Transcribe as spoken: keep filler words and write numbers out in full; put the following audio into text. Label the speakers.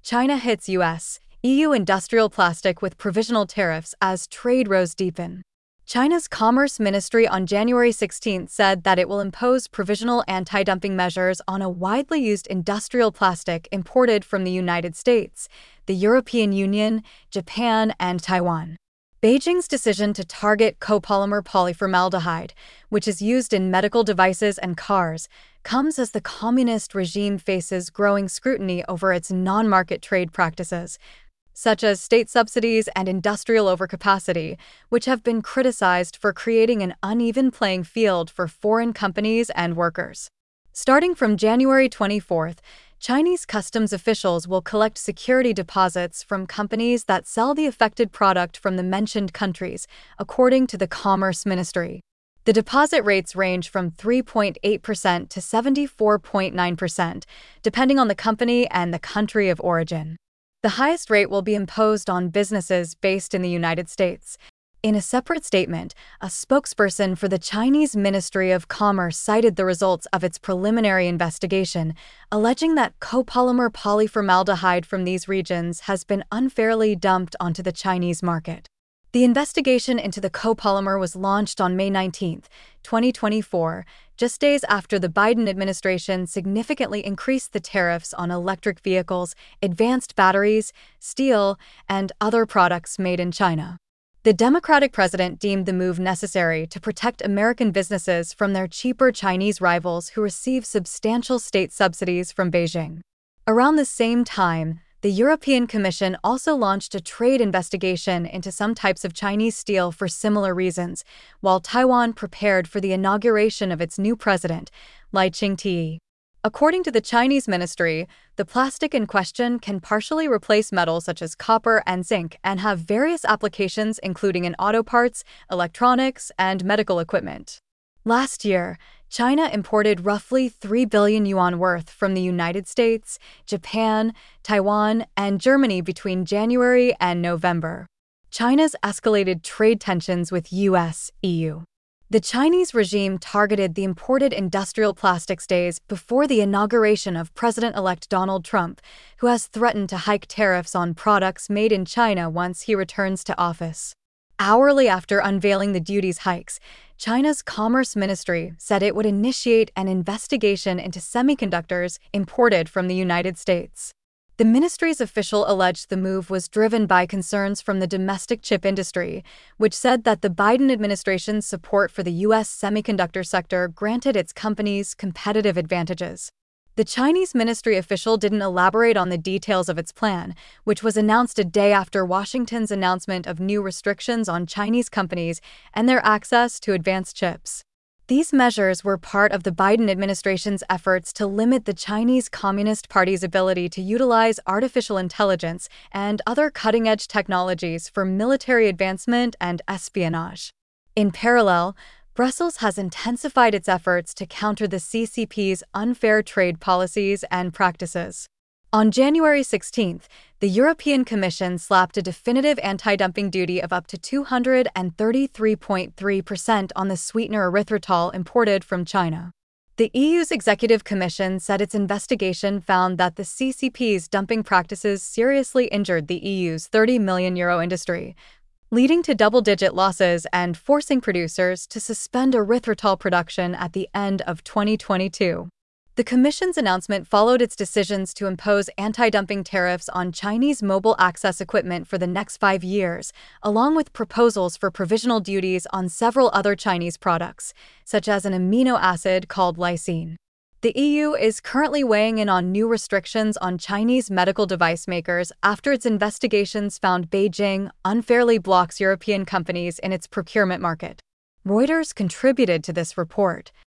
Speaker 1: China hits U S, E U industrial plastic with provisional tariffs as trade rows deepen. China's Commerce Ministry on January sixteenth said that it will impose provisional anti-dumping measures on a widely used industrial plastic imported from the United States, the European Union, Japan, and Taiwan. Beijing's decision to target copolymer polyformaldehyde, which is used in medical devices and cars, comes as the communist regime faces growing scrutiny over its non-market trade practices, such as state subsidies and industrial overcapacity, which have been criticized for creating an uneven playing field for foreign companies and workers. Starting from January twenty-fourth, Chinese customs officials will collect security deposits from companies that sell the affected product from the mentioned countries, according to the Commerce Ministry. The deposit rates range from three point eight percent to seventy-four point nine percent, depending on the company and the country of origin. The highest rate will be imposed on businesses based in the United States. In a separate statement, a spokesperson for the Chinese Ministry of Commerce cited the results of its preliminary investigation, alleging that copolymer polyformaldehyde from these regions has been unfairly dumped onto the Chinese market. The investigation into the copolymer was launched on May nineteenth, twenty twenty-four, just days after the Biden administration significantly increased the tariffs on electric vehicles, advanced batteries, steel, and other products made in China. The Democratic president deemed the move necessary to protect American businesses from their cheaper Chinese rivals who receive substantial state subsidies from Beijing. Around the same time, the European Commission also launched a trade investigation into some types of Chinese steel for similar reasons, while Taiwan prepared for the inauguration of its new president, Lai Ching-te. According to the Chinese ministry, the plastic in question can partially replace metals such as copper and zinc and have various applications including in auto parts, electronics, and medical equipment. Last year, China imported roughly three billion yuan worth from the United States, Japan, Taiwan, and Germany between January and November. China's escalated trade tensions with U S, E U. The Chinese regime targeted the imported industrial plastics days before the inauguration of President-elect Donald Trump, who has threatened to hike tariffs on products made in China once he returns to office. Hourly after unveiling the duties hikes, China's Commerce Ministry said it would initiate an investigation into semiconductors imported from the United States. The ministry's official alleged the move was driven by concerns from the domestic chip industry, which said that the Biden administration's support for the U S semiconductor sector granted its companies competitive advantages. The Chinese ministry official didn't elaborate on the details of its plan, which was announced a day after Washington's announcement of new restrictions on Chinese companies and their access to advanced chips. These measures were part of the Biden administration's efforts to limit the Chinese Communist Party's ability to utilize artificial intelligence and other cutting-edge technologies for military advancement and espionage. In parallel, Brussels has intensified its efforts to counter the C C P's unfair trade policies and practices. On January sixteenth, the European Commission slapped a definitive anti-dumping duty of up to two hundred thirty-three point three percent on the sweetener erythritol imported from China. The E U's Executive Commission said its investigation found that the C C P's dumping practices seriously injured the E U's thirty million euro industry, leading to double-digit losses and forcing producers to suspend erythritol production at the end of twenty twenty-two. The Commission's announcement followed its decisions to impose anti-dumping tariffs on Chinese mobile access equipment for the next five years, along with proposals for provisional duties on several other Chinese products, such as an amino acid called lysine. The E U is currently weighing in on new restrictions on Chinese medical device makers after its investigations found Beijing unfairly blocks European companies in its procurement market. Reuters contributed to this report.